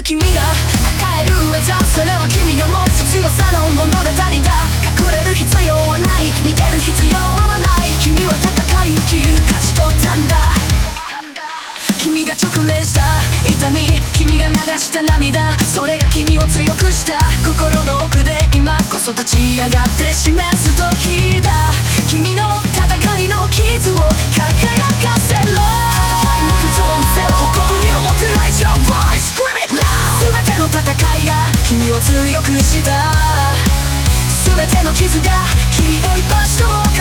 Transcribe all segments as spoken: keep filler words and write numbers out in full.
君が抱える目指すそれは君が持つ強さの物語だ。隠れる必要はない、逃げる必要はない。君は戦いを生きる勝ち取ったんだ。君が直面した痛み、君が流した涙、それが君を強くした。心の奥で今こそ立ち上がって示す時だ。君の戦いの傷を輝かせろ。傷を見せろ、誇りを持つライジョーボイスクリーム。全ての戦いが君を強くした。全ての傷が君を一発の刀。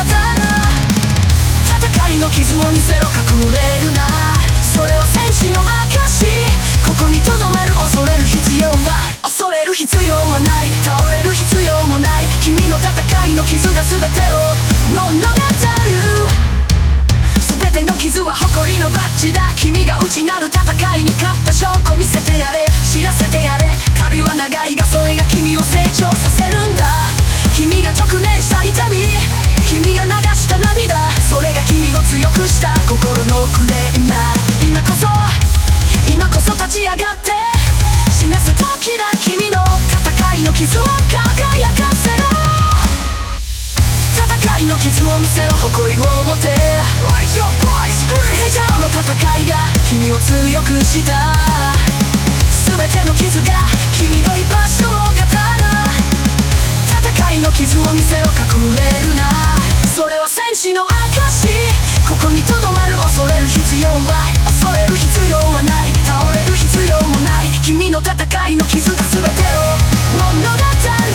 戦いの傷を見せろ、隠れるな。それは戦士の証。ここにとどめる、恐れる必要は恐れる必要はない、倒れる必要もない。君の戦いの傷が全てを物語る。全ての傷は誇りのバッジだ。君が内なる戦いに勝った証拠見せてやれ、知らせてやれ。旅は長いがそれが君を成長させるんだ。君が直面した痛み、君が流した涙、それが君を強くした。心の奥で今今こそ今こそ立ち上がって示す時だ。君の戦いの傷を輝かせろ。戦いの傷を見せろ、誇りを持て。平常の戦いが君を強くした。全ての傷が君の居場所の刀。戦いの傷を見せろ、隠れるな。それは戦士の証。ここにとどまる、恐れる必要は恐れる必要はない、倒れる必要もない。君の戦いの傷が全てを物語る。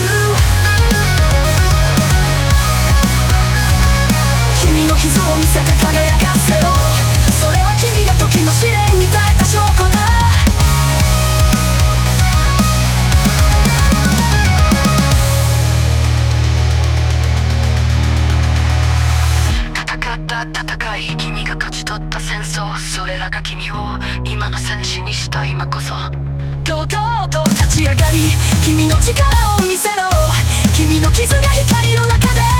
君の傷を見せて輝かせろ。それは君が時の試練に耐えた証拠だ。戦った戦い、君が勝ち取った戦争、それらが君を今の戦士にした今こそ。堂々と立ち上がり、君の力を見せろ。君の傷が光の中で